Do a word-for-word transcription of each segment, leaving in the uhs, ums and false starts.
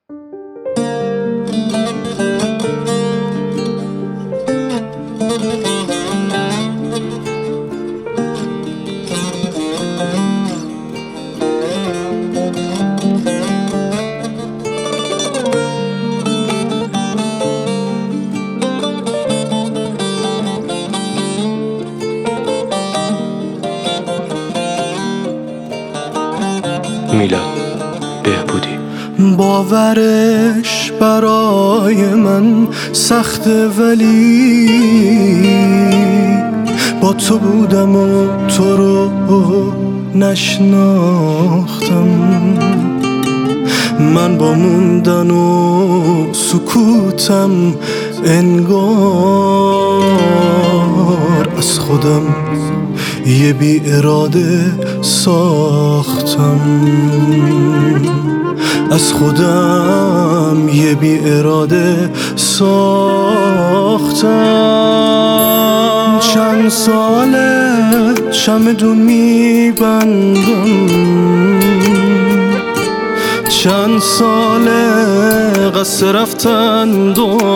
میلاد بهبودی. باورش برای من سخته، ولی با تو بودم و تو رو نشناختم. من با موندن و سکوتم انگار از خودم یه بی اراده ساختم. از خودم یه بی اراده ساختم. چند ساله چمدون میبندم، چند ساله قصد رفتن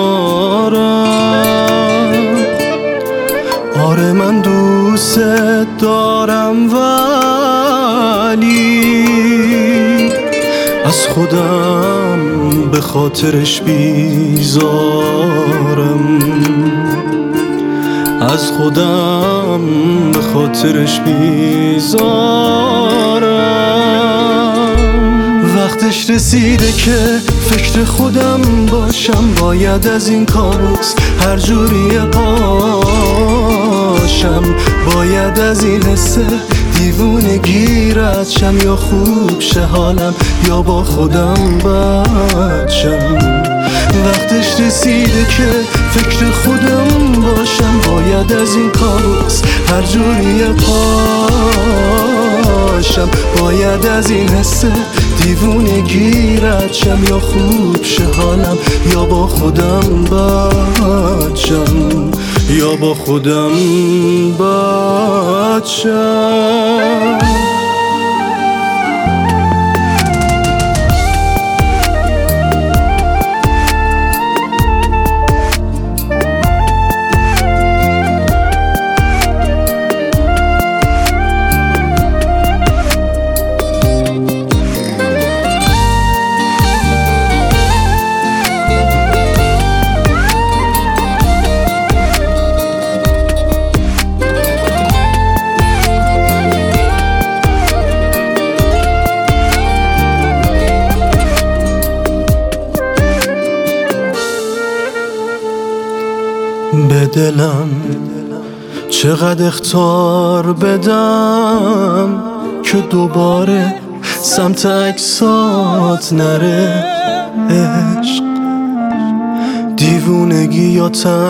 دارم. آره من دوست دارم، ولی از خودم به خاطرش بیزارم. از خودم به خاطرش بیزارم. وقتش رسیده که فکر خودم باشم. باید از این کابوس هر جوری پاشم. باید از این حسه دیوونگی رد شم، یا خوب شه حالم یا با خودم بد شم. وقتش رسیده که فکر خودم باشم. باید از این کابوس هر جوری پاشم. باید از این حسه دیوونگی رد شم، یا خوب شه حالم یا با خودم بد شم، یا با خودم بد شم. به دلم چقدر اخطار بدم که دوباره سمت اجسات نره. عشق، دیوونگی یا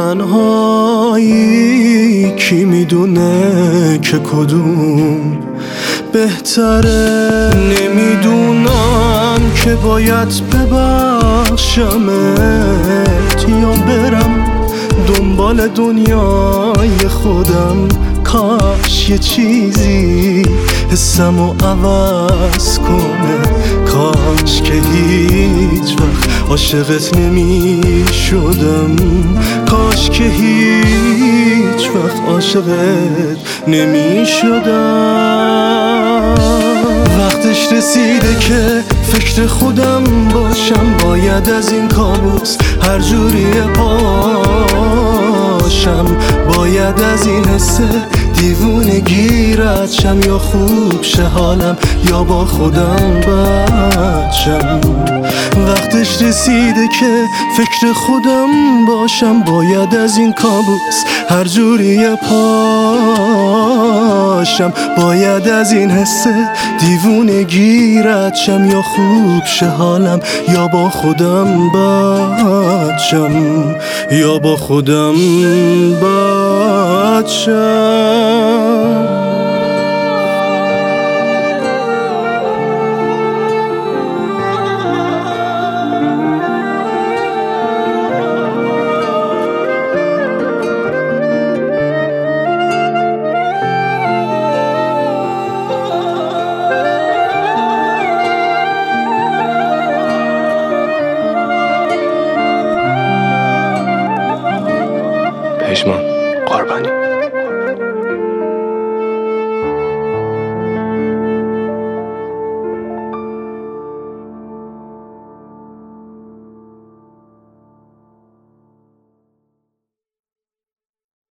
تنهایی، کی میدونه که کدوم بهتره. نمیدونم که باید ببخشمت یا برم دنبال دنیای خودم. کاش یه چیزی حسمو عوض کنه. کاش که هیچ وقت عاشقت نمی شدم. کاش که هیچ وقت عاشقت نمی شدم. وقتش رسیده که فکر خودم باشم. باید از این کابوس هر جوری پاشم. باید از این حسه دیوونگی رد شم، یا خوب شه حالم یا با خودم بد شم. وقتش رسیده که فکر خودم باشم. باید از این کابوس هر جوری پاشم. باید از این حسه دیوونگی رد شم، یا خوب شه حالم یا با خودم بد شم، یا با خودم بد شم. پژمان قربانی.